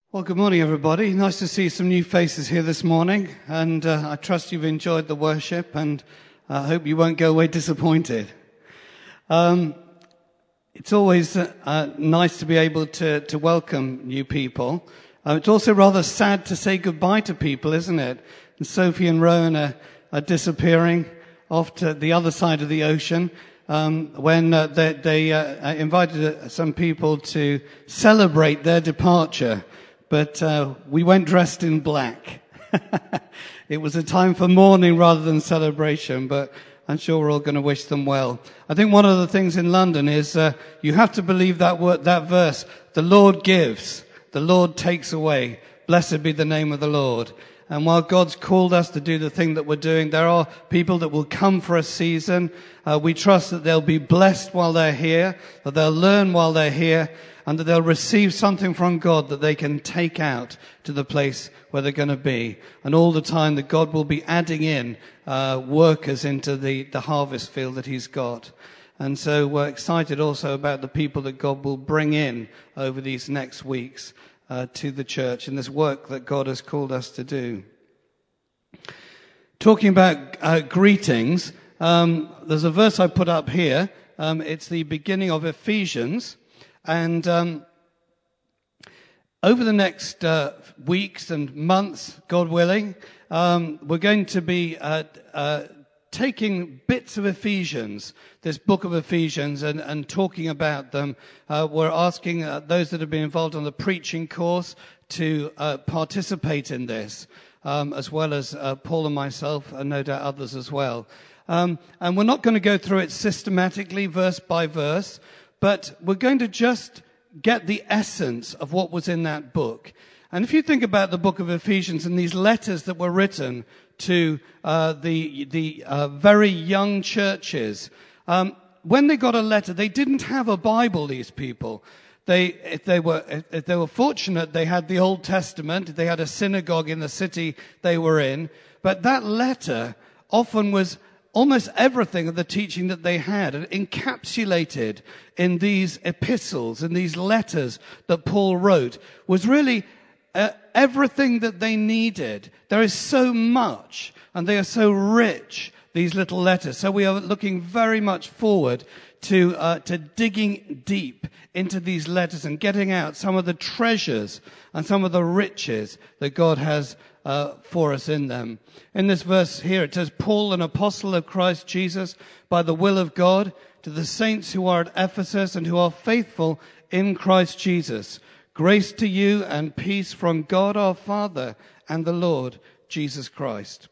Well, good morning, everybody. Nice to see some new faces here this morning, and I trust you've enjoyed the worship, and I hope you won't go away disappointed. It's always nice to be able to welcome new people. It's also rather sad to say goodbye to people, isn't it? And Sophie and Rowan are disappearing off to the other side of the ocean. When they invited some people to celebrate their departure. But we went dressed in black. It was a time for mourning rather than celebration, but I'm sure we're all going to wish them well. I think one of the things in London is you have to believe that verse, the Lord gives, the Lord takes away. Blessed be the name of the Lord. And while God's called us to do the thing that we're doing, there are people that will come for a season. We trust that they'll be blessed while they're here, that they'll learn while they're here, and that they'll receive something from God that they can take out to the place where they're going to be. And all the time that God will be adding in workers into the harvest field that He's got. And so we're excited also about the people that God will bring in over these next weeks to the church in this work that God has called us to do. Talking about greetings, there's a verse I put up here. It's the beginning of Ephesians. And over the next weeks and months, God willing, we're going to be taking bits of Ephesians, this book of Ephesians, and talking about them. We're asking those that have been involved on the preaching course to participate in this, as well as Paul and myself, and no doubt others as well. And we're not going to go through it systematically, verse by verse, but we're going to just get the essence of what was in that book. And if you think about the book of Ephesians and these letters that were written to the very young churches, when they got a letter, they didn't have a Bible, these people. If they were fortunate, they had the Old Testament. They had a synagogue in the city they were in. But that letter often was almost everything of the teaching that they had, and encapsulated in these epistles, in these letters that Paul wrote, was really everything that they needed. There is so much, and they are so rich, these little letters. So we are looking very much forward to digging deep into these letters and getting out some of the treasures and some of the riches that God has for us in them. In this verse here, it says, Paul, an apostle of Christ Jesus, by the will of God, to the saints who are at Ephesus and who are faithful in Christ Jesus. Grace to you and peace from God our Father and the Lord Jesus Christ.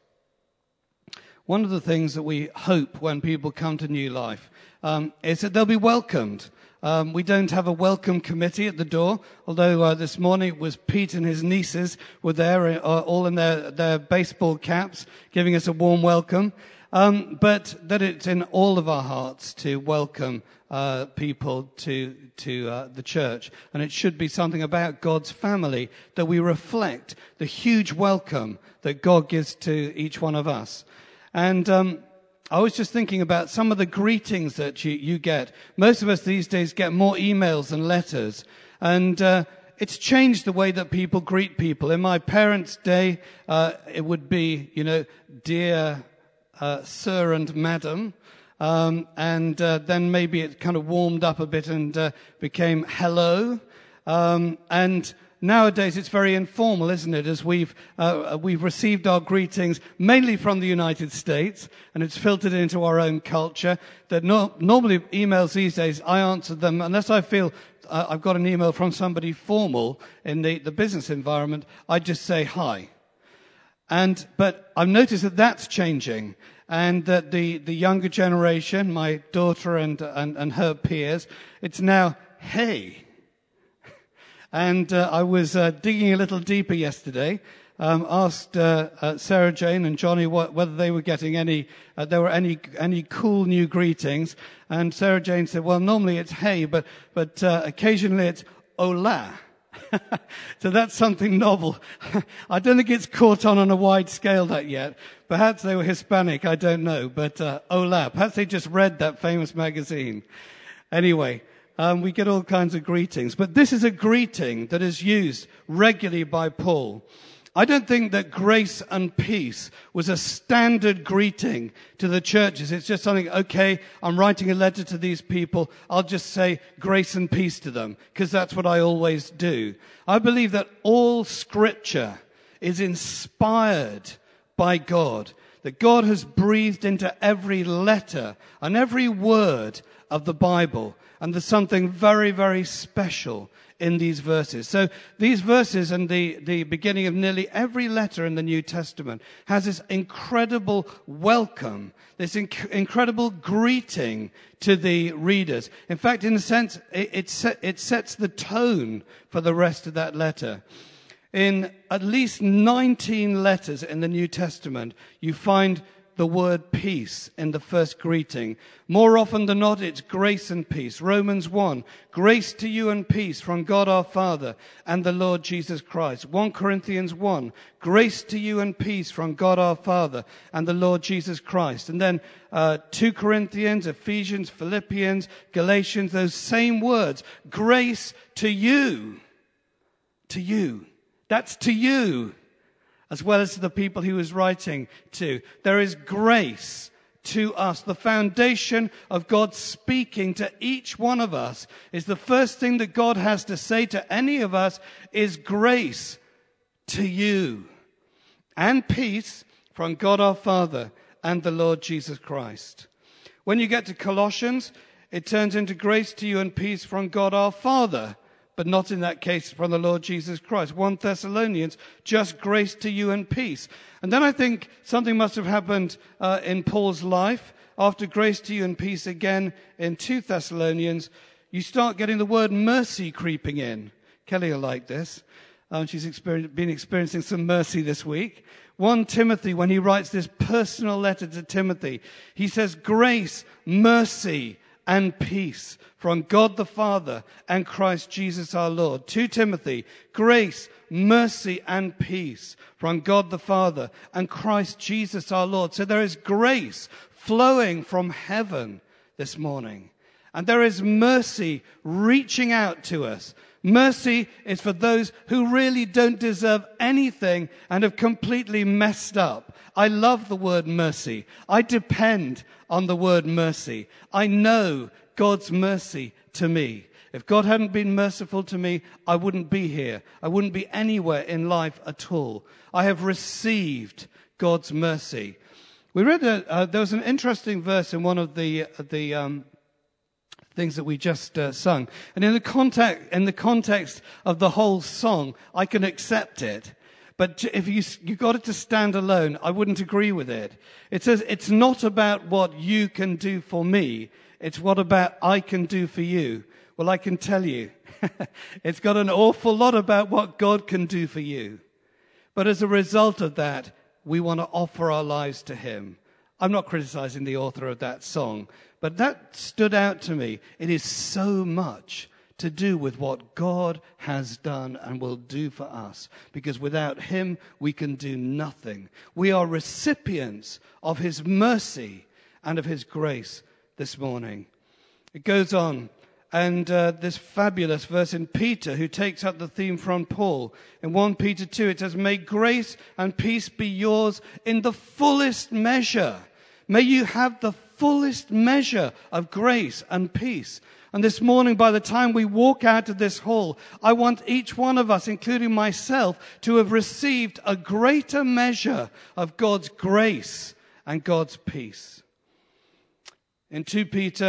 One of the things that we hope when people come to New Life is that they'll be welcomed. We don't have a welcome committee at the door, although this morning it was Pete and his nieces were there, all in their baseball caps, giving us a warm welcome. But that it's in all of our hearts to welcome people to the church. And it should be something about God's family that we reflect the huge welcome that God gives to each one of us. And I was just thinking about some of the greetings that you get. Most of us these days get more emails than letters. And it's changed the way that people greet people. In my parents' day, it would be, dear sir and madam. And then maybe it kind of warmed up a bit and became hello. And nowadays it's very informal, isn't it? As we've received our greetings mainly from the United States, and it's filtered into our own culture. That normally emails these days, I answer them unless I feel I've got an email from somebody formal in the business environment. I just say hi. But I've noticed that that's changing, and that the younger generation, my daughter and her peers, it's now hey. And I was digging a little deeper yesterday. Asked Sarah Jane and Johnny whether they were getting any cool new greetings. And Sarah Jane said, "Well, normally it's hey, but occasionally it's hola." So that's something novel. I don't think it's caught on a wide scale that yet. Perhaps they were Hispanic, I don't know. But hola, perhaps they just read that famous magazine. Anyway. We get all kinds of greetings. But this is a greeting that is used regularly by Paul. I don't think that grace and peace was a standard greeting to the churches. It's just something, okay, I'm writing a letter to these people. I'll just say grace and peace to them, because that's what I always do. I believe that all Scripture is inspired by God, that God has breathed into every letter and every word of the Bible. And there's something very, very special in these verses. So these verses and the beginning of nearly every letter in the New Testament has this incredible welcome, this incredible greeting to the readers. In fact, in a sense, it sets the tone for the rest of that letter. In at least 19 letters in the New Testament, you find the word peace in the first greeting. More often than not, it's grace and peace. Romans 1, grace to you and peace from God our Father and the Lord Jesus Christ. 1 Corinthians 1, grace to you and peace from God our Father and the Lord Jesus Christ. And then 2 Corinthians, Ephesians, Philippians, Galatians, those same words. Grace to you. To you. That's to you, as well as to the people he was writing to. There is grace to us. The foundation of God speaking to each one of us is the first thing that God has to say to any of us is grace to you and peace from God our Father and the Lord Jesus Christ. When you get to Colossians, it turns into grace to you and peace from God our Father, but not in that case from the Lord Jesus Christ. 1 Thessalonians, just grace to you and peace. And then I think something must have happened in Paul's life. After grace to you and peace again in 2 Thessalonians, you start getting the word mercy creeping in. Kelly will like this. She's been experiencing some mercy this week. 1 Timothy, when he writes this personal letter to Timothy, he says, grace, mercy, and peace from God the Father and Christ Jesus our Lord. 2 Timothy, grace, mercy, and peace from God the Father and Christ Jesus our Lord. So there is grace flowing from heaven this morning. And there is mercy reaching out to us. Mercy is for those who really don't deserve anything and have completely messed up. I love the word mercy. I depend on the word mercy. I know God's mercy to me. If God hadn't been merciful to me, I wouldn't be here. I wouldn't be anywhere in life at all. I have received God's mercy. We read there was an interesting verse in one of the things that we just sung. And in the context of the whole song, I can accept it. But if you got it to stand alone, I wouldn't agree with it. It says, it's not about what you can do for me. It's what about I can do for you. Well, I can tell you, it's got an awful lot about what God can do for you. But as a result of that, we want to offer our lives to him. I'm not criticizing the author of that song, but that stood out to me. It is so much to do with what God has done and will do for us. Because without him, we can do nothing. We are recipients of his mercy and of his grace this morning. It goes on. And this fabulous verse in Peter, who takes up the theme from Paul. In 1 Peter 2, it says, may grace and peace be yours in the fullest measure. May you have the fullest measure of grace and peace. And this morning, by the time we walk out of this hall, I want each one of us, including myself, to have received a greater measure of God's grace and God's peace. In 2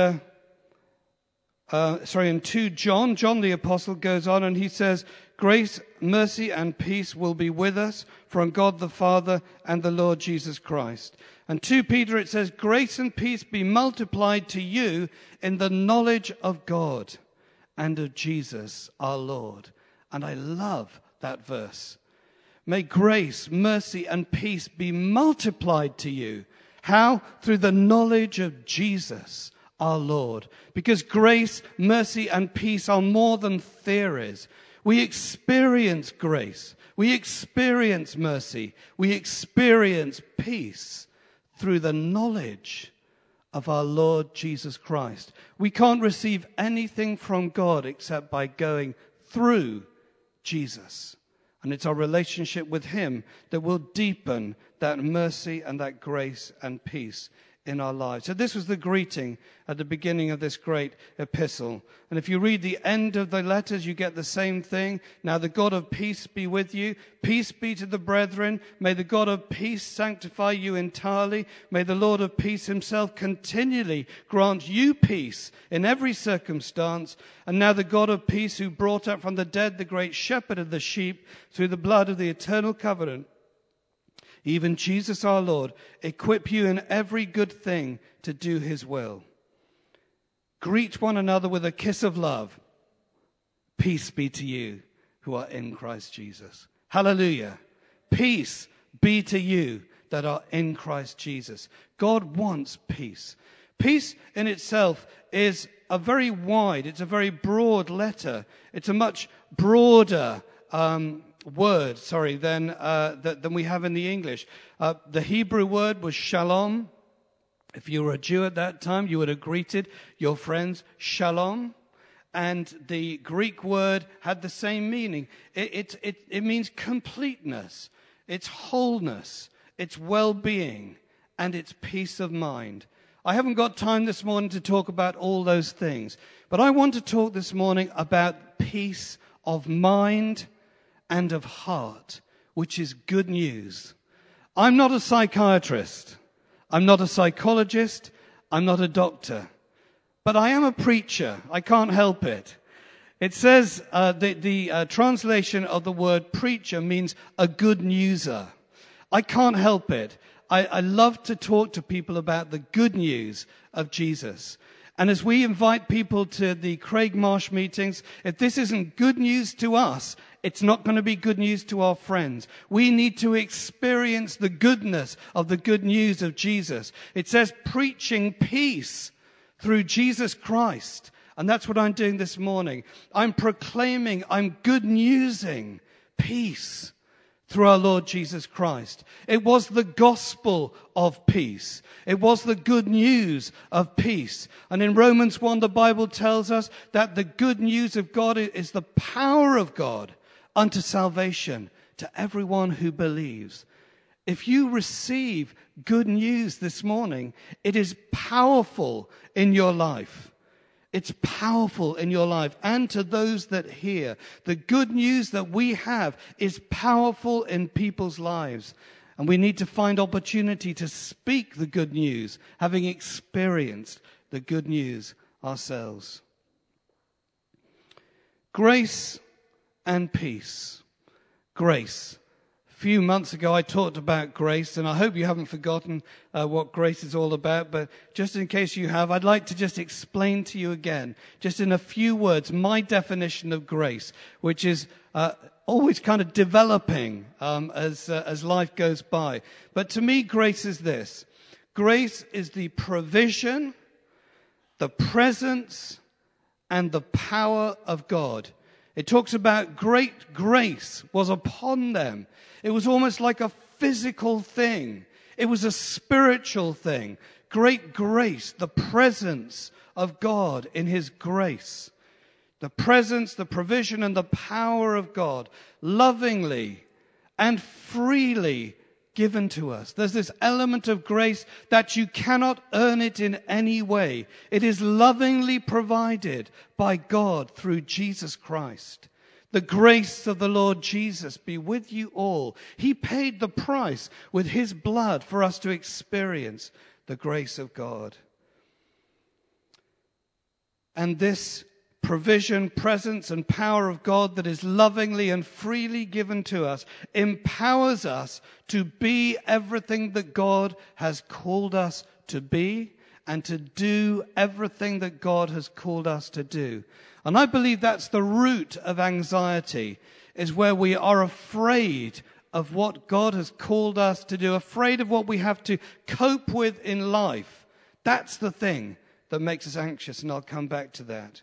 John the apostle goes on and he says, grace, mercy, and peace will be with us from God the Father and the Lord Jesus Christ. And 2 Peter, it says, grace and peace be multiplied to you in the knowledge of God and of Jesus our Lord. And I love that verse. May grace, mercy, and peace be multiplied to you. How? Through the knowledge of Jesus our Lord. Because grace, mercy, and peace are more than theories. We experience grace. We experience mercy. We experience peace through the knowledge of our Lord Jesus Christ. We can't receive anything from God except by going through Jesus. And it's our relationship with him that will deepen that mercy and that grace and peace in our lives. So this was the greeting at the beginning of this great epistle. And if you read the end of the letters, you get the same thing. Now the God of peace be with you. Peace be to the brethren. May the God of peace sanctify you entirely. May the Lord of peace himself continually grant you peace in every circumstance. And now the God of peace, who brought up from the dead the great shepherd of the sheep through the blood of the eternal covenant, even Jesus our Lord, equip you in every good thing to do his will. Greet one another with a kiss of love. Peace be to you who are in Christ Jesus. Hallelujah. Peace be to you that are in Christ Jesus. God wants peace. Peace in itself is a very wide, it's a very broad letter. It's a much broader word, than we have in the English. The Hebrew word was shalom. If you were a Jew at that time, you would have greeted your friends shalom. And the Greek word had the same meaning. It means completeness. It's wholeness. It's well-being. And it's peace of mind. I haven't got time this morning to talk about all those things. But I want to talk this morning about peace of mind and of heart, which is good news. I'm not a psychiatrist. I'm not a psychologist. I'm not a doctor. But I am a preacher. I can't help it. It says the translation of the word preacher means a good newser. I can't help it. I love to talk to people about the good news of Jesus. And as we invite people to the Craig Marsh meetings, if this isn't good news to us, it's not going to be good news to our friends. We need to experience the goodness of the good news of Jesus. It says preaching peace through Jesus Christ. And that's what I'm doing this morning. I'm proclaiming, I'm good newsing peace through our Lord Jesus Christ. It was the gospel of peace. It was the good news of peace. And in Romans 1, the Bible tells us that the good news of God is the power of God unto salvation to everyone who believes. If you receive good news this morning, it is powerful in your life. It's powerful in your life and to those that hear. The good news that we have is powerful in people's lives. And we need to find opportunity to speak the good news, having experienced the good news ourselves. Grace and peace. Grace. A few months ago I talked about grace, and I hope you haven't forgotten what grace is all about, but just in case you have, I'd like to just explain to you again, just in a few words, my definition of grace, which is always kind of developing as life goes by. But to me, grace is this. Grace is the provision, the presence, and the power of God. It talks about great grace was upon them. It was almost like a physical thing. It was a spiritual thing. Great grace, the presence of God in his grace. The presence, the provision, and the power of God lovingly and freely given to us. There's this element of grace that you cannot earn it in any way. It is lovingly provided by God through Jesus Christ. The grace of the Lord Jesus be with you all. He paid the price with his blood for us to experience the grace of God. And this provision, presence, and power of God that is lovingly and freely given to us empowers us to be everything that God has called us to be and to do everything that God has called us to do. And I believe that's the root of anxiety, is where we are afraid of what God has called us to do, afraid of what we have to cope with in life. That's the thing that makes us anxious, and I'll come back to that.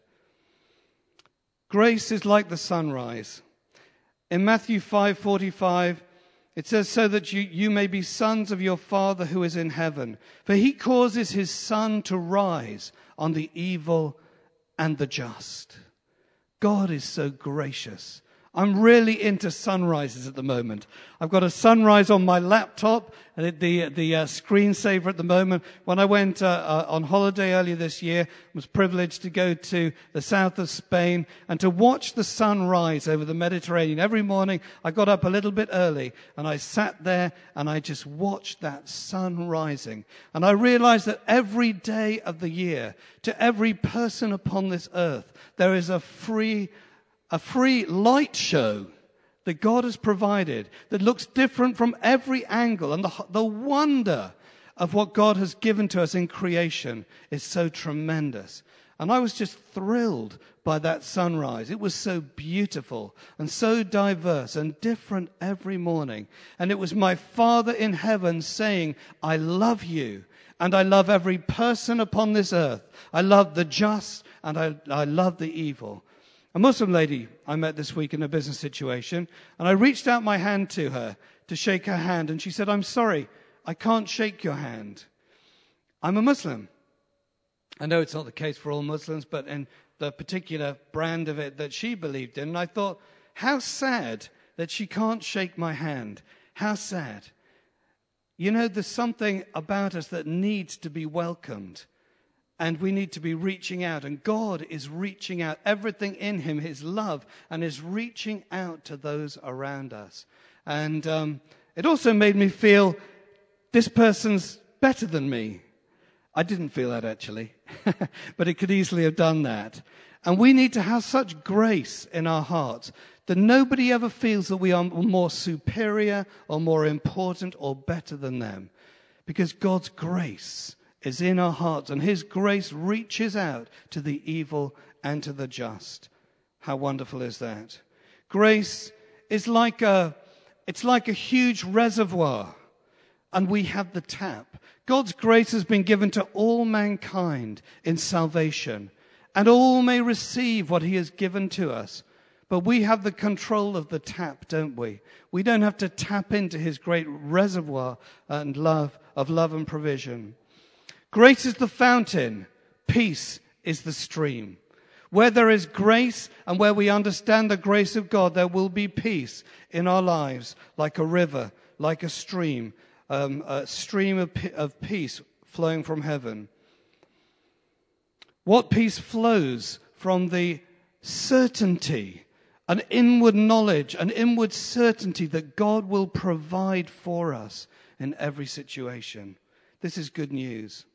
Grace is like the sunrise. In Matthew 5:45, It says, so that you may be sons of your Father who is in heaven. For he causes his sun to rise on the evil and the just. God is so gracious. I'm really into sunrises at the moment. I've got a sunrise on my laptop, and the screensaver at the moment. When I went on holiday earlier this year, I was privileged to go to the south of Spain and to watch the sun rise over the Mediterranean. Every morning, I got up a little bit early, and I sat there, and I just watched that sun rising. And I realized that every day of the year, to every person upon this earth, there is a free light show that God has provided that looks different from every angle. And the wonder of what God has given to us in creation is so tremendous. And I was just thrilled by that sunrise. It was so beautiful and so diverse and different every morning. And it was my Father in heaven saying, I love you. And I love every person upon this earth. I love the just and I love the evil. A Muslim lady I met this week in a business situation, and I reached out my hand to her to shake her hand, and she said, I'm sorry, I can't shake your hand. I'm a Muslim. I know it's not the case for all Muslims, but in the particular brand of it that she believed in, and I thought, how sad that she can't shake my hand. How sad. You know, there's something about us that needs to be welcomed. And we need to be reaching out. And God is reaching out. Everything in him, his love, and is reaching out to those around us. And it also made me feel this person's better than me. I didn't feel that actually. But it could easily have done that. And we need to have such grace in our hearts that nobody ever feels that we are more superior or more important or better than them. Because God's grace is in our hearts, and his grace reaches out to the evil and to the just. How wonderful is that? Grace is like a huge reservoir, and we have the tap. God's grace has been given to all mankind in salvation, and all may receive what he has given to us. But we have the control of the tap, don't we? We don't have to tap into his great reservoir and love and provision. Grace is the fountain. Peace is the stream. Where there is grace and where we understand the grace of God, there will be peace in our lives, like a river, like a stream of peace flowing from heaven. What peace flows from the certainty, an inward knowledge, an inward certainty that God will provide for us in every situation. This is good news.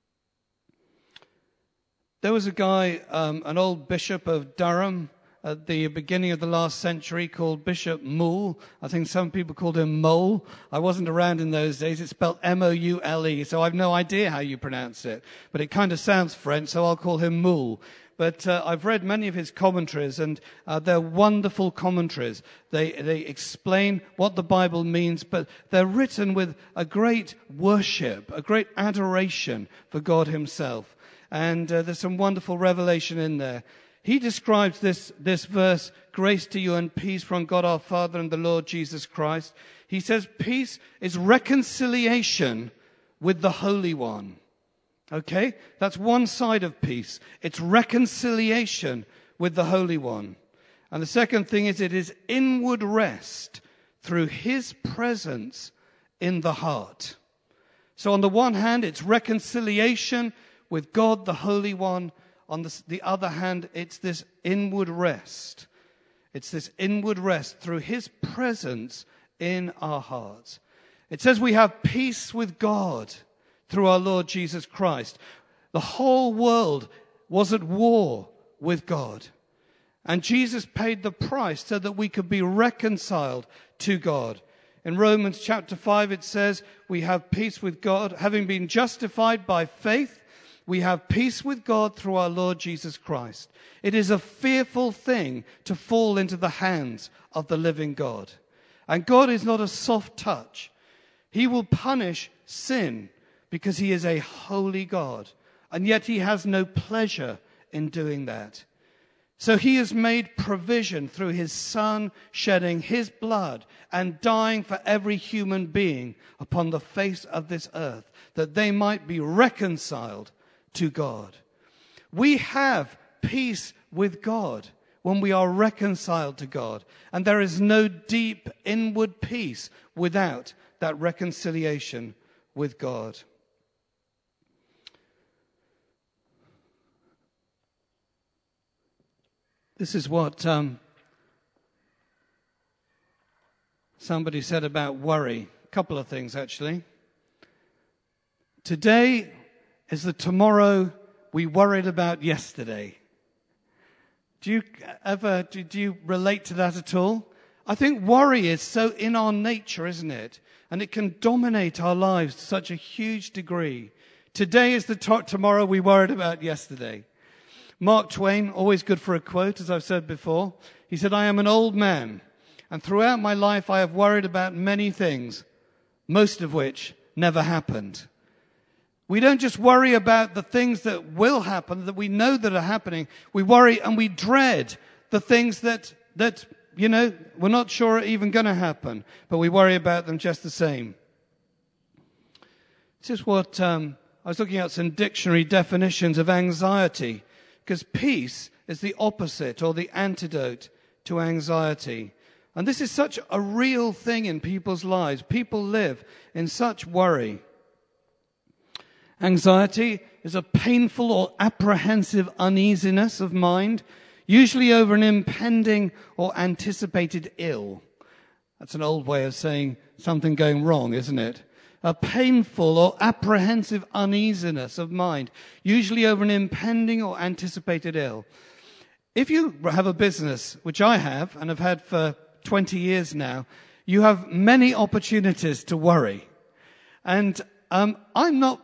There was a guy, an old bishop of Durham at the beginning of the last century called Bishop Moule. I think some people called him Mole. I wasn't around in those days. It's spelled M-O-U-L-E, so I've no idea how you pronounce it. But it kind of sounds French, so I'll call him Moule. But I've read many of his commentaries, and they're wonderful commentaries. They explain what the Bible means, but they're written with a great worship, a great adoration for God himself. And there's some wonderful revelation in there. He describes this verse, grace to you and peace from God our Father and the Lord Jesus Christ. He says peace is reconciliation with the Holy One. Okay? That's one side of peace. It's reconciliation with the Holy One. And the second thing is it is inward rest through his presence in the heart. So on the one hand, it's reconciliation with God, the Holy One. On the other hand, it's this inward rest. It's this inward rest through his presence in our hearts. It says we have peace with God through our Lord Jesus Christ. The whole world was at war with God. And Jesus paid the price so that we could be reconciled to God. In Romans chapter 5, it says we have peace with God, having been justified by faith. We have peace with God through our Lord Jesus Christ. It is a fearful thing to fall into the hands of the living God. And God is not a soft touch. He will punish sin because he is a holy God. And yet he has no pleasure in doing that. So he has made provision through his Son shedding his blood and dying for every human being upon the face of this earth, that they might be reconciled to God. We have peace with God when we are reconciled to God. And there is no deep inward peace without that reconciliation with God. This is what somebody said about worry. A couple of things, actually. Today is the tomorrow we worried about yesterday. Do you relate to that at all? I think worry is so in our nature, isn't it? And it can dominate our lives to such a huge degree. Today is the tomorrow we worried about yesterday. Mark Twain, always good for a quote, as I've said before. He said, "I am an old man, and throughout my life I have worried about many things, most of which never happened." We don't just worry about the things that will happen, that we know that are happening. We worry and we dread the things that we're not sure are even going to happen, but we worry about them just the same. This is what I was looking at some dictionary definitions of anxiety. Because peace is the opposite or the antidote to anxiety. And this is such a real thing in people's lives. People live in such worry. Anxiety is a painful or apprehensive uneasiness of mind, usually over an impending or anticipated ill. That's an old way of saying something going wrong, isn't it? A painful or apprehensive uneasiness of mind, usually over an impending or anticipated ill. If you have a business, which I have and have had for 20 years now, you have many opportunities to worry. And I'm not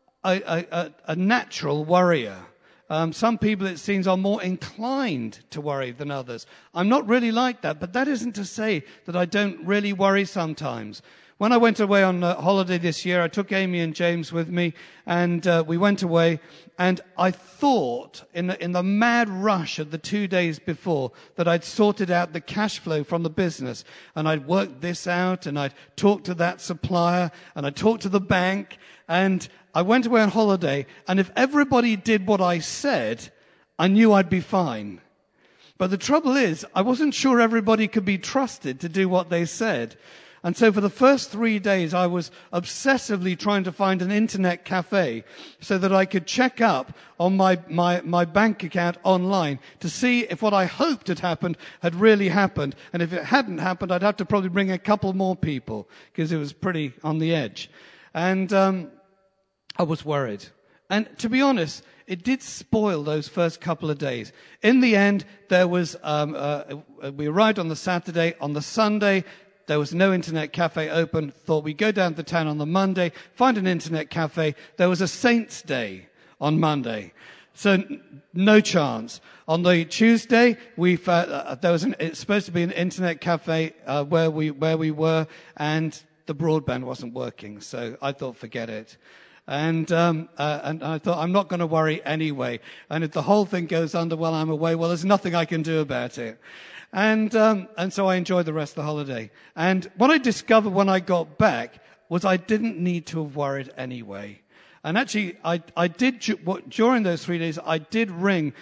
a natural worrier. Some people, it seems, are more inclined to worry than others. I'm not really like that, but that isn't to say that I don't really worry sometimes. When I went away on holiday this year, I took Amy and James with me, and we went away, and I thought in the mad rush of the 2 days before that I'd sorted out the cash flow from the business, and I'd worked this out, and I'd talked to that supplier, and I'd talked to the bank, and I went away on holiday, and if everybody did what I said, I knew I'd be fine. But the trouble is, I wasn't sure everybody could be trusted to do what they said. And so for the first 3 days, I was obsessively trying to find an internet cafe so that I could check up on my bank account online to see if what I hoped had happened had really happened. And if it hadn't happened, I'd have to probably bring a couple more people because it was pretty on the edge. And I was worried. And to be honest, it did spoil those first couple of days. In the end, there was we arrived on the Saturday. On the Sunday, there was no internet cafe open. Thought we'd go down to town on the Monday, find an internet cafe. There was a Saints' Day on Monday, so no chance. On the Tuesday, it's supposed to be an internet cafe where we were, and the broadband wasn't working. So I thought, forget it. And I thought, I'm not going to worry anyway. And if the whole thing goes under while I'm away, well, there's nothing I can do about it. And so I enjoyed the rest of the holiday. And what I discovered when I got back was I didn't need to have worried anyway. And actually, I did, during those 3 days, I did ring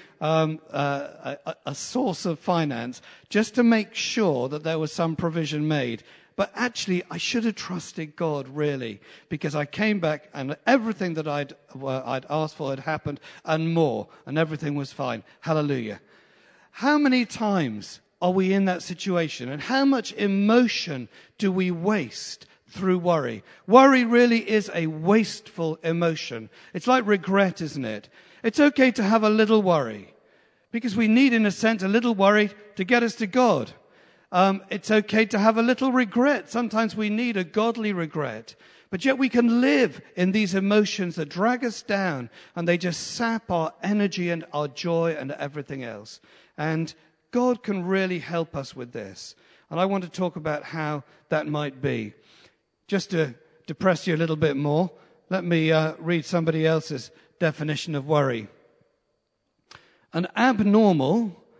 a source of finance just to make sure that there was some provision made. But actually, I should have trusted God, really, because I came back and everything that I'd asked for had happened and more, and everything was fine. Hallelujah. How many times are we in that situation? And how much emotion do we waste through worry? Worry really is a wasteful emotion. It's like regret, isn't it? It's okay to have a little worry, because we need, in a sense, a little worry to get us to God. It's okay to have a little regret. Sometimes we need a godly regret. But yet we can live in these emotions that drag us down, and they just sap our energy and our joy and everything else. And God can really help us with this. And I want to talk about how that might be. Just to depress you a little bit more, let me read somebody else's definition of worry. An abnormal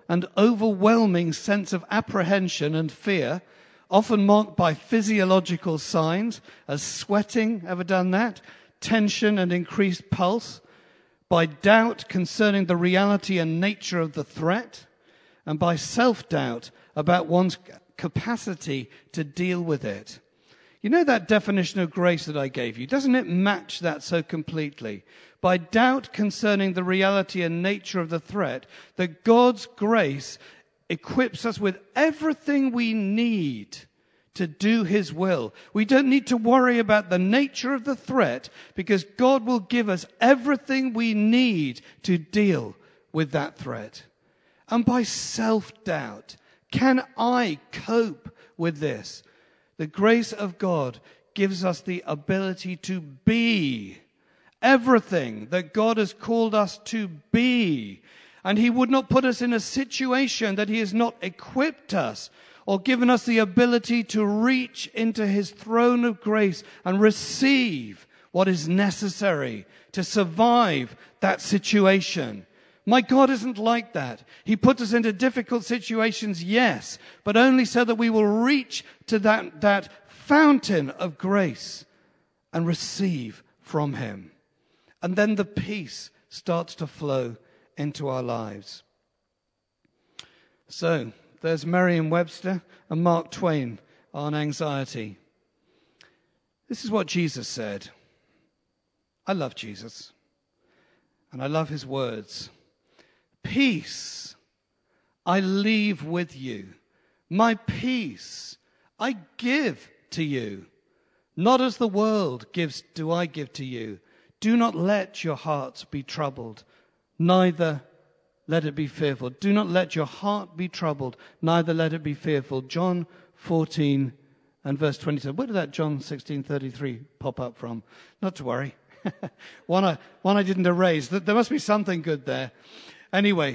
and overwhelming sense of apprehension and fear, often marked by physiological signs as sweating, ever done that? Tension and increased pulse, by doubt concerning the reality and nature of the threat, and by self-doubt about one's capacity to deal with it. You know that definition of grace that I gave you? Doesn't it match that so completely? By doubt concerning the reality and nature of the threat, that God's grace equips us with everything we need to do His will. We don't need to worry about the nature of the threat because God will give us everything we need to deal with that threat. And by self-doubt, can I cope with this? The grace of God gives us the ability to be everything that God has called us to be. And He would not put us in a situation that He has not equipped us or given us the ability to reach into His throne of grace and receive what is necessary to survive that situation. My God isn't like that. He puts us into difficult situations, yes, but only so that we will reach to that fountain of grace and receive from Him. And then the peace starts to flow into our lives. So, there's Merriam-Webster and Mark Twain on anxiety. This is what Jesus said. I love Jesus, and I love His words. Peace I leave with you. My peace I give to you. Not as the world gives do I give to you. Do not let your hearts be troubled, neither let it be fearful. Do not let your heart be troubled, neither let it be fearful. John 14 and verse 27. Where did that John 16:33 pop up from? Not to worry. one I didn't erase. There must be something good there. Anyway,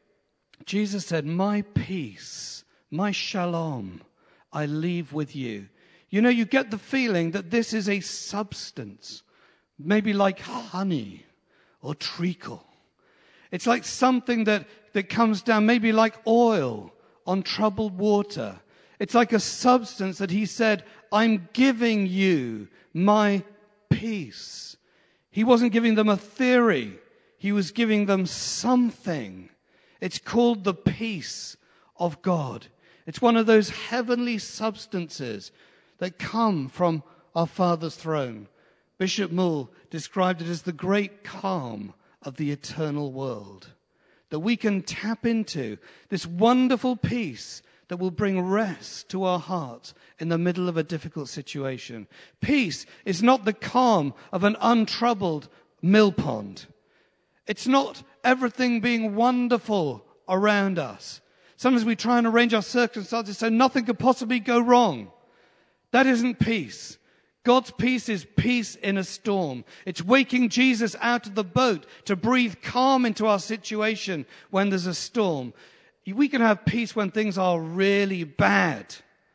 Jesus said, my peace, my shalom, I leave with you. You know, you get the feeling that this is a substance, maybe like honey or treacle. It's like something that comes down, maybe like oil on troubled water. It's like a substance that He said, I'm giving you my peace. He wasn't giving them a theory. He was giving them something. It's called the peace of God. It's one of those heavenly substances that come from our Father's throne. Bishop Moule described it as the great calm of the eternal world. That we can tap into this wonderful peace that will bring rest to our hearts in the middle of a difficult situation. Peace is not the calm of an untroubled mill pond. It's not everything being wonderful around us. Sometimes we try and arrange our circumstances so nothing could possibly go wrong. That isn't peace. God's peace is peace in a storm. It's waking Jesus out of the boat to breathe calm into our situation when there's a storm. We can have peace when things are really bad.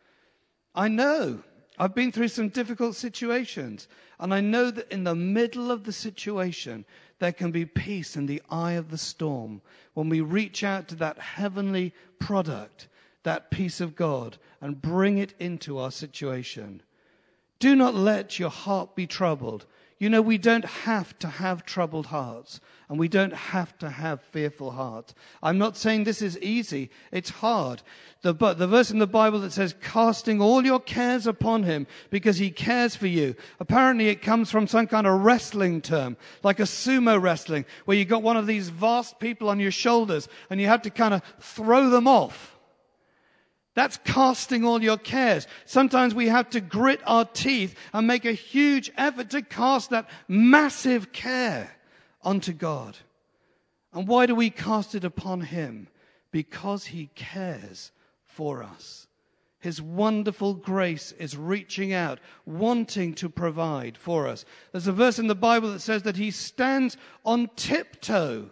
I know. I've been through some difficult situations. And I know that in the middle of the situation, there can be peace in the eye of the storm when we reach out to that heavenly product, that peace of God, and bring it into our situation. Do not let your heart be troubled. You know, we don't have to have troubled hearts, and we don't have to have fearful hearts. I'm not saying this is easy. It's hard. The verse in the Bible that says, casting all your cares upon Him because He cares for you. Apparently it comes from some kind of wrestling term, like a sumo wrestling, where you got one of these vast people on your shoulders and you have to kind of throw them off. That's casting all your cares. Sometimes we have to grit our teeth and make a huge effort to cast that massive care onto God. And why do we cast it upon Him? Because He cares for us. His wonderful grace is reaching out, wanting to provide for us. There's a verse in the Bible that says that He stands on tiptoe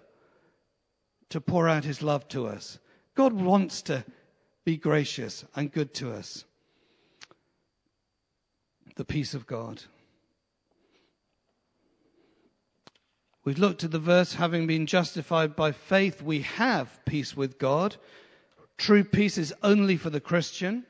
to pour out His love to us. God wants to be gracious and good to us. The peace of God. We've looked at the verse, having been justified by faith, we have peace with God. True peace is only for the Christian.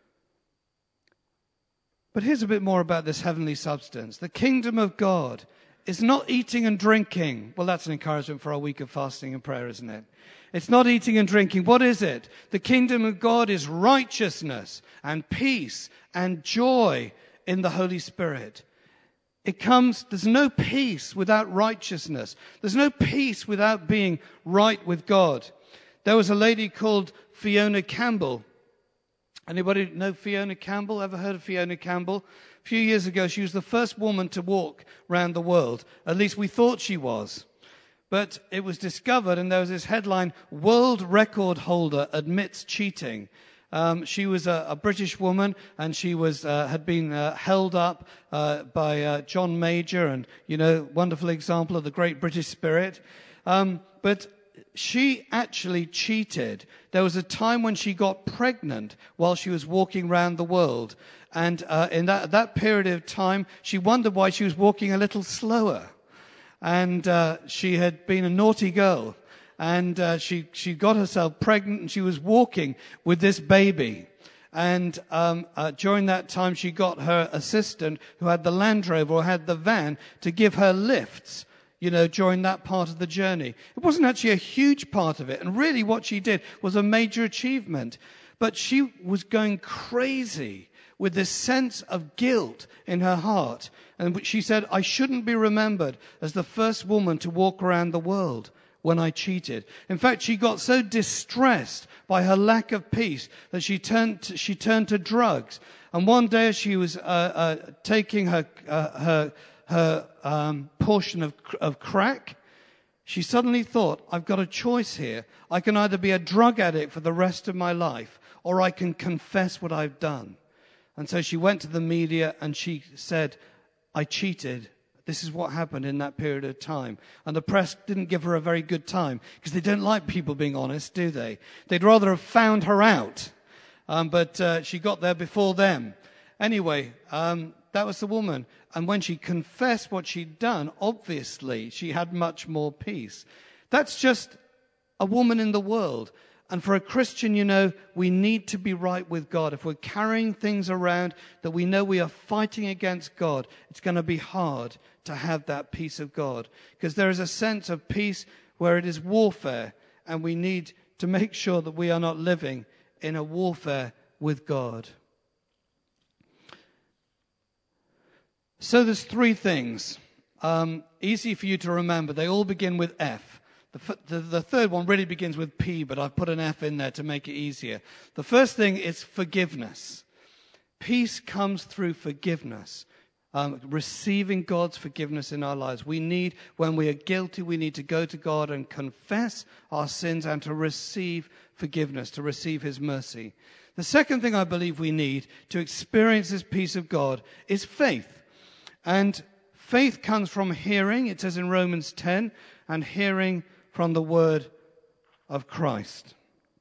But here's a bit more about this heavenly substance. The kingdom of God is not eating and drinking. Well, that's an encouragement for our week of fasting and prayer, isn't it? It's not eating and drinking. What is it? The kingdom of God is righteousness and peace and joy in the Holy Spirit. There's no peace without righteousness. There's no peace without being right with God. There was a lady called Fiona Campbell. Anybody know Fiona Campbell? Ever heard of Fiona Campbell? A few years ago, she was the first woman to walk around the world. At least we thought she was. But it was discovered, and there was this headline, "World Record Holder Admits Cheating." She was a British woman, and she had been held up by John Major, and, wonderful example of the great British spirit. But she actually cheated. There was a time when she got pregnant while she was walking around the world. And in that period of time, she wondered why she was walking a little slower. And she had been a naughty girl. And she got herself pregnant, and she was walking with this baby. And during that time, she got her assistant, who had the Land Rover or had the van, to give her lifts, during that part of the journey. It wasn't actually a huge part of it. And really what she did was a major achievement. But she was going crazy with this sense of guilt in her heart. And she said, "I shouldn't be remembered as the first woman to walk around the world when I cheated." In fact, she got so distressed by her lack of peace that she turned to drugs. And one day, as she was taking her portion of crack, she suddenly thought, "I've got a choice here. I can either be a drug addict for the rest of my life, or I can confess what I've done." And so she went to the media and she said, "I cheated. This is what happened in that period of time." And the press didn't give her a very good time, because they don't like people being honest, do they? They'd rather have found her out. But she got there before them. Anyway, that was the woman. And when she confessed what she'd done, obviously she had much more peace. That's just a woman in the world. And for a Christian, we need to be right with God. If we're carrying things around that we know we are fighting against God, it's going to be hard to have that peace of God. Because there is a sense of peace where it is warfare. And we need to make sure that we are not living in a warfare with God. So there's three things. Easy for you to remember. They all begin with F. The third one really begins with P, but I've put an F in there to make it easier. The first thing is forgiveness. Peace comes through forgiveness. Receiving God's forgiveness in our lives. When we are guilty, we need to go to God and confess our sins and to receive forgiveness, to receive His mercy. The second thing I believe we need to experience this peace of God is faith. And faith comes from hearing, it says in Romans 10, and hearing from the word of Christ.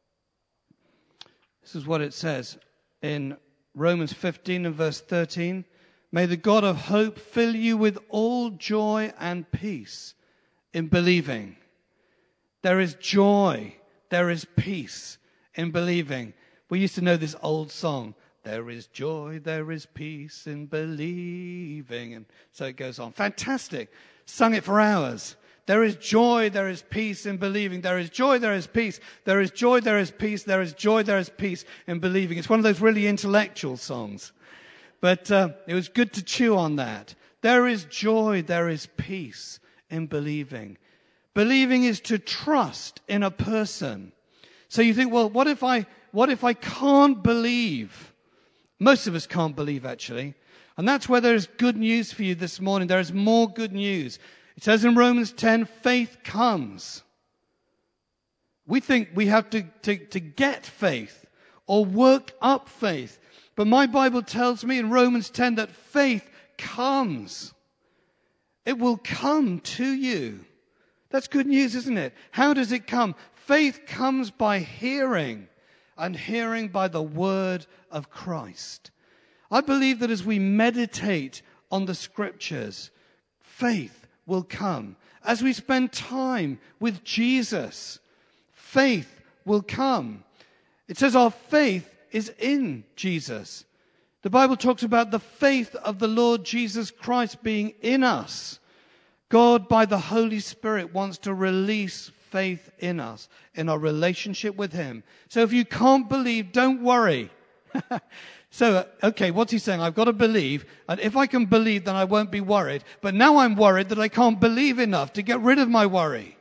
This is what it says in Romans 15 and verse 13. "May the God of hope fill you with all joy and peace in believing." There is joy, there is peace in believing. We used to know this old song, "There is joy, there is peace in believing." And so it goes on. Fantastic. Sung it for hours. There is joy, there is peace in believing. There is joy, there is peace. There is joy, there is peace. There is joy, there is peace in believing. It's one of those really intellectual songs. But it was good to chew on that. There is joy, there is peace in believing. Believing is to trust in a person. So you think, well, what if I can't believe? Most of us can't believe, actually. And that's where there is good news for you this morning. There is more good news. It says in Romans 10, faith comes. We think we have to get faith or work up faith. But my Bible tells me in Romans 10 that faith comes. It will come to you. That's good news, isn't it? How does it come? Faith comes by hearing, and hearing by the word of Christ. I believe that as we meditate on the scriptures, faith will come. As we spend time with Jesus, faith will come. It says our faith is in Jesus. The Bible talks about the faith of the Lord Jesus Christ being in us. God, by the Holy Spirit, wants to release faith in us, in our relationship with Him. So if you can't believe, don't worry. So, okay, what's he saying? I've got to believe, and if I can believe, then I won't be worried. But now I'm worried that I can't believe enough to get rid of my worry.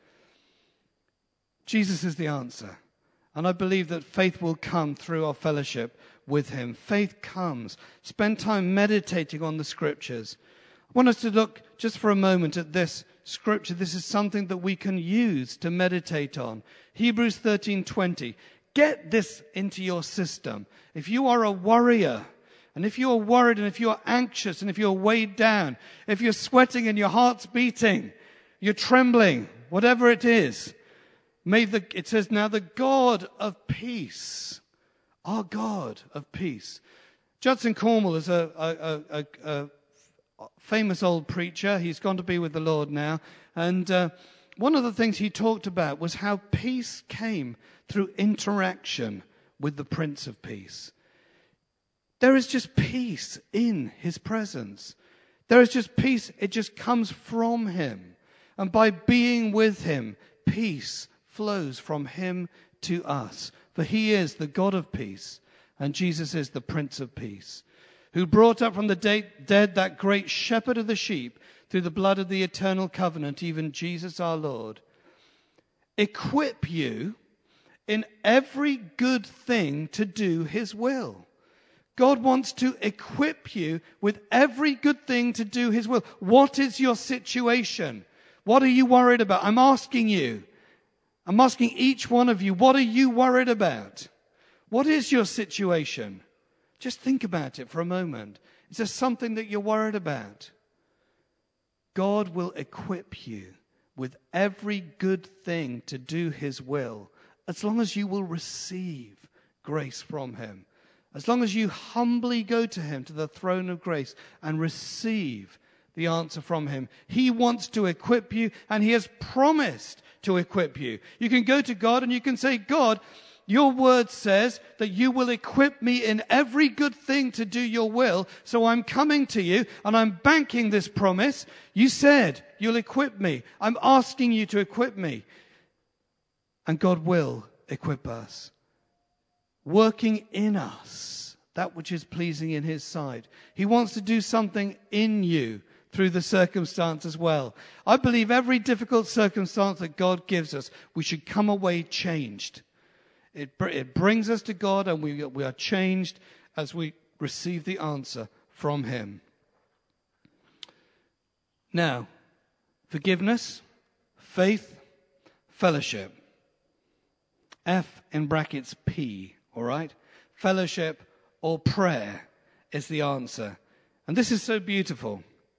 Jesus is the answer. And I believe that faith will come through our fellowship with Him. Faith comes. Spend time meditating on the Scriptures. I want us to look just for a moment at this Scripture. This is something that we can use to meditate on. Hebrews 13:20. Get this into your system. If you are a worrier, and if you are worried, and if you are anxious, and if you're weighed down, if you're sweating and your heart's beating, you're trembling, whatever it is, it says, now the God of peace, our God of peace. Judson Cornwall is a famous old preacher. He's gone to be with the Lord now. And one of the things he talked about was how peace came through interaction with the Prince of Peace. There is just peace in His presence. There is just peace. It just comes from Him. And by being with Him, peace flows from Him to us. For He is the God of peace, and Jesus is the Prince of Peace, who brought up from the dead that great shepherd of the sheep through the blood of the eternal covenant, even Jesus our Lord. Equip you in every good thing to do His will. God wants to equip you with every good thing to do His will. What is your situation? What are you worried about? I'm asking you. I'm asking each one of you, what are you worried about? What is your situation? Just think about it for a moment. Is there something that you're worried about? God will equip you with every good thing to do His will, as long as you will receive grace from Him. As long as you humbly go to Him, to the throne of grace, and receive the answer from Him. He wants to equip you, and He has promised to equip you. You can go to God and you can say, God, your word says that you will equip me in every good thing to do your will. So I'm coming to you and I'm banking this promise. You said you'll equip me. I'm asking you to equip me. And God will equip us, working in us that which is pleasing in His sight. He wants to do something in you through the circumstance as well. I believe every difficult circumstance that God gives us, we should come away changed. It brings us to God, and we are changed as we receive the answer from Him. Now, forgiveness, faith, fellowship. F in brackets P, all right? Fellowship or prayer is the answer. And this is so beautiful.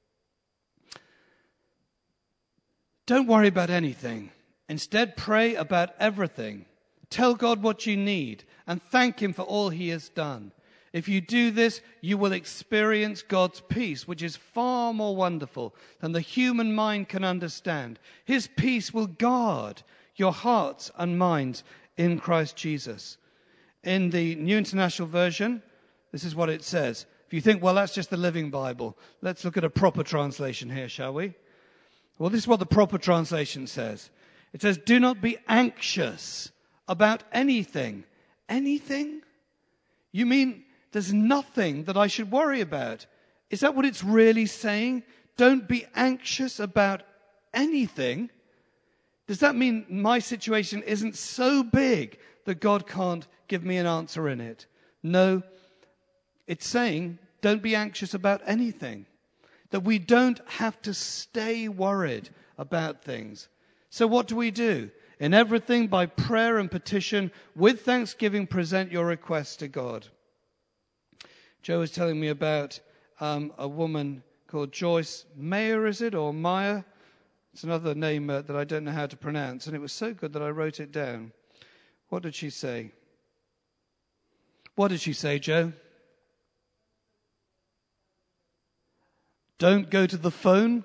Don't worry about anything. Instead, pray about everything. Tell God what you need and thank Him for all He has done. If you do this, you will experience God's peace, which is far more wonderful than the human mind can understand. His peace will guard your hearts and minds in Christ Jesus. In the New International Version, this is what it says. If you think, well, that's just the Living Bible, let's look at a proper translation here, shall we? Well, this is what the proper translation says. It says, do not be anxious about anything. Anything? You mean there's nothing that I should worry about? Is that what it's really saying? Don't be anxious about anything. Does that mean my situation isn't so big that God can't give me an answer in it? No. It's saying, don't be anxious about anything. That we don't have to stay worried about things. So what do we do? In everything, by prayer and petition, with thanksgiving, present your requests to God. Joe was telling me about a woman called Joyce Meyer, is it, or Meyer? It's another name that I don't know how to pronounce, and it was so good that I wrote it down. What did she say? What did she say, Joe? Don't go to the phone.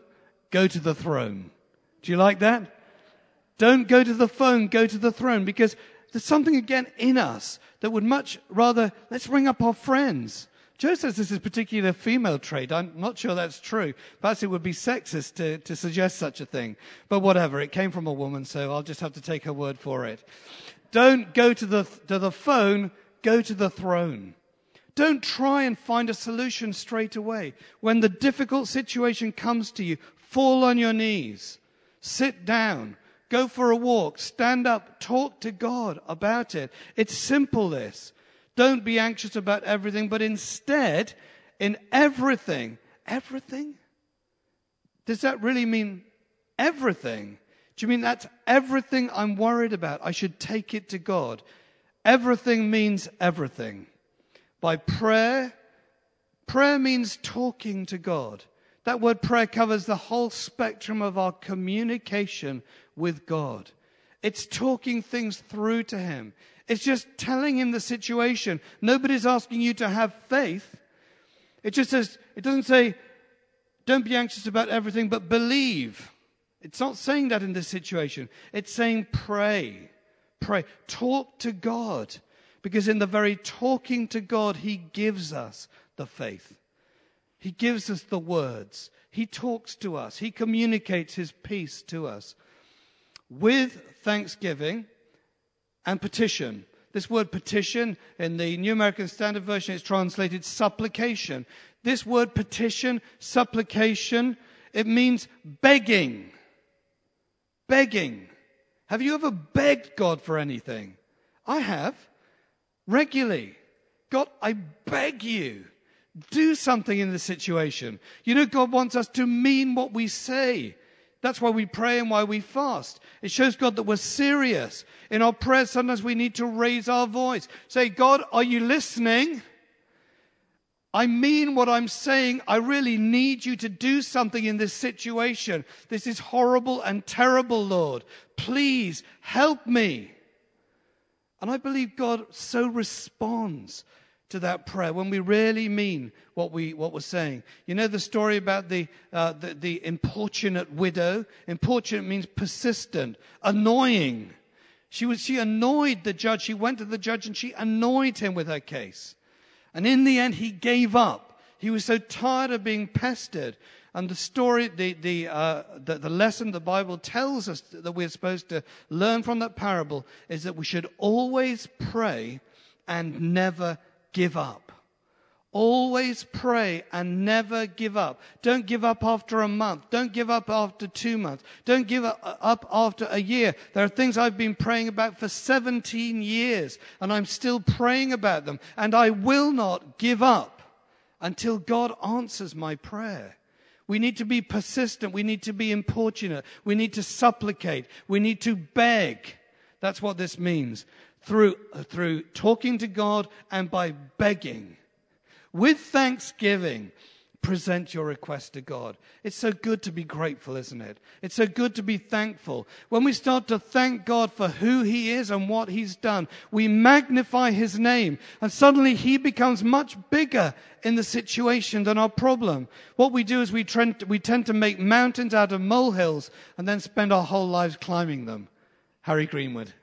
go to the throne. Do you like that? Don't go to the phone, go to the throne, because there's something again in us that would much rather, let's ring up our friends. Joe says this is a particular female trait. I'm not sure that's true. Perhaps it would be sexist to suggest such a thing. But whatever, it came from a woman, so I'll just have to take her word for it. Don't go to the phone, go to the throne. Don't try and find a solution straight away. When the difficult situation comes to you, fall on your knees, sit down, go for a walk, stand up, talk to God about it. It's simple, this. Don't be anxious about everything, but instead, in everything. Everything? Does that really mean everything? Do you mean that's everything I'm worried about? I should take it to God. Everything means everything. By prayer means talking to God. That word prayer covers the whole spectrum of our communication with God. It's talking things through to Him. It's just telling Him the situation. Nobody's asking you to have faith. It just says, it doesn't say, don't be anxious about everything, but believe. It's not saying that in this situation. It's saying pray. Pray. Talk to God. Because in the very talking to God, He gives us the faith. He gives us the words. He talks to us. He communicates His peace to us. With thanksgiving and petition. This word petition, in the New American Standard Version, is translated supplication. This word petition, supplication, it means begging. Begging. Have you ever begged God for anything? I have. Regularly. God, I beg you, do something in this situation. You know, God wants us to mean what we say. That's why we pray and why we fast. It shows God that we're serious. In our prayers, sometimes we need to raise our voice. Say, God, are you listening? I mean what I'm saying. I really need you to do something in this situation. This is horrible and terrible, Lord. Please help me. And I believe God so responds to that prayer when we really mean what we're saying. You know the story about the importunate widow? Importunate means persistent, annoying. She annoyed the judge. She went to the judge and she annoyed him with her case. And in the end, he gave up. He was so tired of being pestered. And the story, the lesson the Bible tells us that we're supposed to learn from that parable is that we should always pray and never give up. Always pray and never give up. Don't give up after a month. Don't give up after 2 months. Don't give up after a year. There are things I've been praying about for 17 years, and I'm still praying about them. And I will not give up until God answers my prayer. We need to be persistent. We need to be importunate. We need to supplicate. We need to beg. That's what this means. Through talking to God and by begging. With thanksgiving, present your request to God. It's so good to be grateful, isn't it? It's so good to be thankful. When we start to thank God for who He is and what He's done, we magnify His name, and suddenly He becomes much bigger in the situation than our problem. What we do is we tend to make mountains out of molehills and then spend our whole lives climbing them. Harry Greenwood.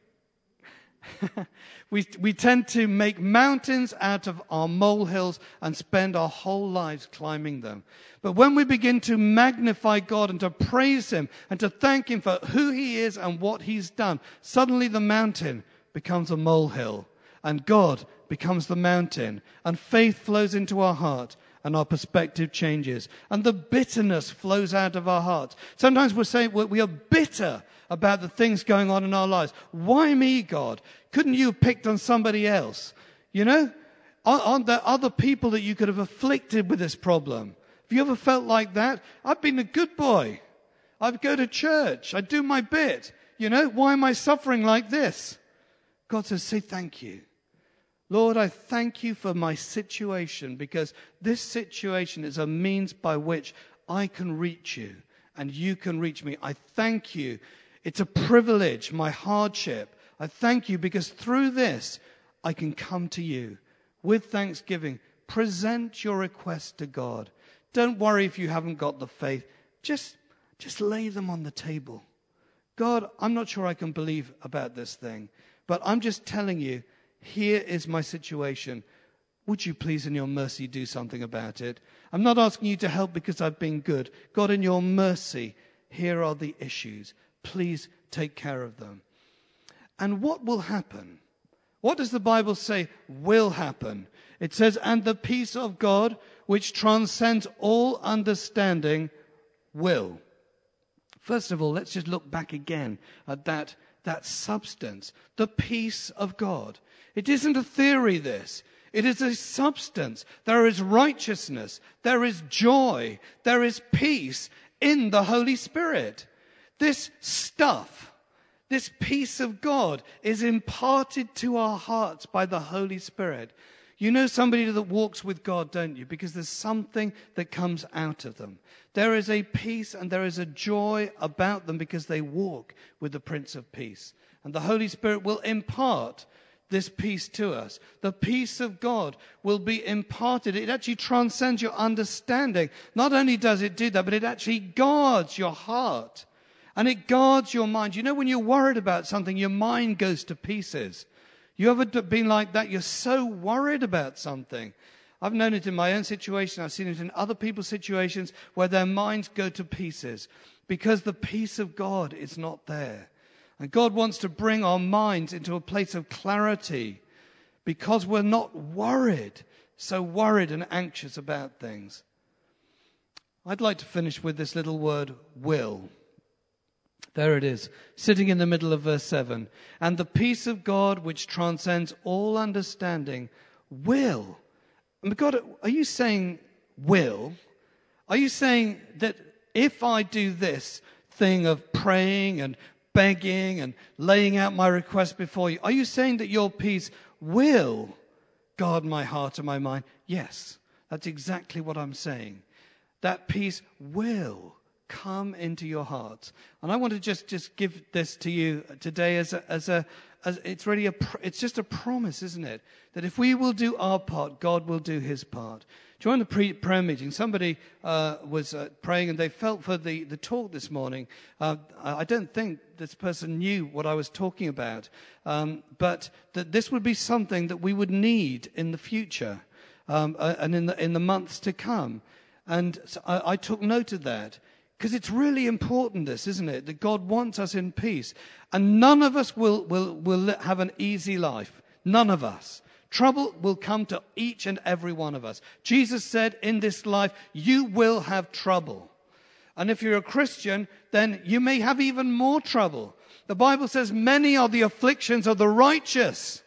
We tend to make mountains out of our molehills and spend our whole lives climbing them. But when we begin to magnify God and to praise Him and to thank Him for who He is and what He's done, suddenly the mountain becomes a molehill and God becomes the mountain, and faith flows into our heart and our perspective changes, and the bitterness flows out of our hearts. Sometimes we're saying we are bitter about the things going on in our lives. Why me, God? Couldn't you have picked on somebody else? You know? Aren't there other people that you could have afflicted with this problem? Have you ever felt like that? I've been a good boy. I go to church. I do my bit. You know? Why am I suffering like this? God says, say thank you. Lord, I thank you for my situation, because this situation is a means by which I can reach you and you can reach me. I thank you. It's a privilege, my hardship. I thank you because through this, I can come to you with thanksgiving. Present your request to God. Don't worry if you haven't got the faith. Just Just lay them on the table. God, I'm not sure I can believe about this thing, but I'm just telling you, here is my situation. Would you please in your mercy do something about it? I'm not asking you to help because I've been good. God, in your mercy, here are the issues. Please take care of them. And what will happen? What does the Bible say will happen? It says, and the peace of God, which transcends all understanding, will. First of all, let's just look back again at that substance, the peace of God. It isn't a theory, this. It is a substance. There is righteousness. There is joy. There is peace in the Holy Spirit. This stuff, this peace of God is imparted to our hearts by the Holy Spirit. You know somebody that walks with God, don't you? Because there's something that comes out of them. There is a peace and there is a joy about them because they walk with the Prince of Peace. And the Holy Spirit will impart this peace to us. The peace of God will be imparted. It actually transcends your understanding. Not only does it do that, but it actually guards your heart. And it guards your mind. You know, when you're worried about something, your mind goes to pieces. You ever been like that? You're so worried about something. I've known it in my own situation. I've seen it in other people's situations where their minds go to pieces because the peace of God is not there. And God wants to bring our minds into a place of clarity because we're not so worried and anxious about things. I'd like to finish with this little word, will. There it is, sitting in the middle of verse 7. And the peace of God, which transcends all understanding, will. And God, are you saying will? Are you saying that if I do this thing of praying and begging and laying out my request before you, are you saying that your peace will guard my heart and my mind? Yes, that's exactly what I'm saying. That peace will come into your hearts. And I want to just give this to you today as it's really it's just a promise, isn't it? That if we will do our part, God will do his part. During the prayer meeting, somebody was praying and they felt for the talk this morning. I don't think this person knew what I was talking about, but that this would be something that we would need in the future and in the months to come. And so I took note of that. Because it's really important, this, isn't it? That God wants us in peace. And none of us will have an easy life. None of us. Trouble will come to each and every one of us. Jesus said, in this life, you will have trouble. And if you're a Christian, then you may have even more trouble. The Bible says, many are the afflictions of the righteous,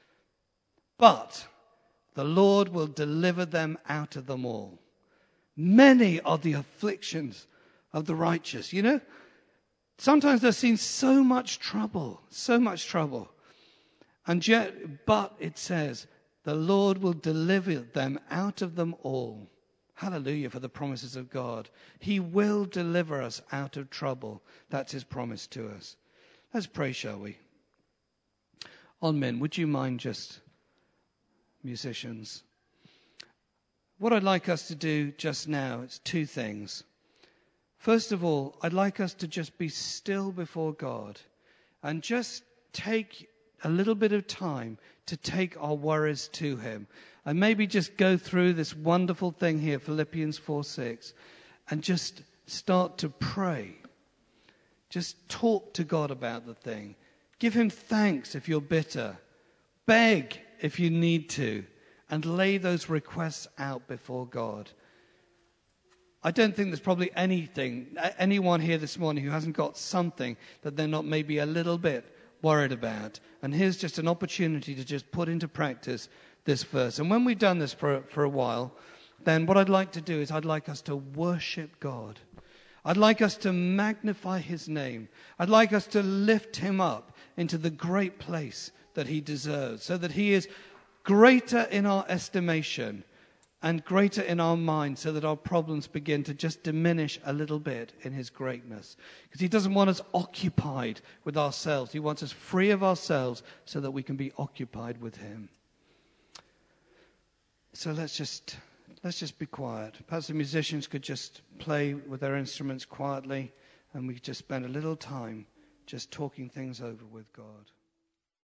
but the Lord will deliver them out of them all. Many are the afflictions of the righteous. You know, sometimes they've seen so much trouble. And yet, but it says, the Lord will deliver them out of them all. Hallelujah for the promises of God. He will deliver us out of trouble. That's his promise to us. Let's pray, shall we? On men, would you mind just, musicians? What I'd like us to do just now is two things. First of all, I'd like us to just be still before God and just take a little bit of time to take our worries to him. And maybe just go through this wonderful thing here, Philippians 4:6, and just start to pray. Just talk to God about the thing. Give him thanks if you're bitter. Beg if you need to. And lay those requests out before God. I don't think there's probably anyone here this morning who hasn't got something that they're not maybe a little bit worried about. And here's just an opportunity to just put into practice this verse. And when we've done this for a while, then what I'd like to do is I'd like us to worship God. I'd like us to magnify his name. I'd like us to lift him up into the great place that he deserves, so that he is greater in our estimation and greater in our mind, so that our problems begin to just diminish a little bit in his greatness. Because he doesn't want us occupied with ourselves. He wants us free of ourselves so that we can be occupied with him. So let's just let's just be quiet. Perhaps the musicians could just play with their instruments quietly, and we could just spend a little time just talking things over with God.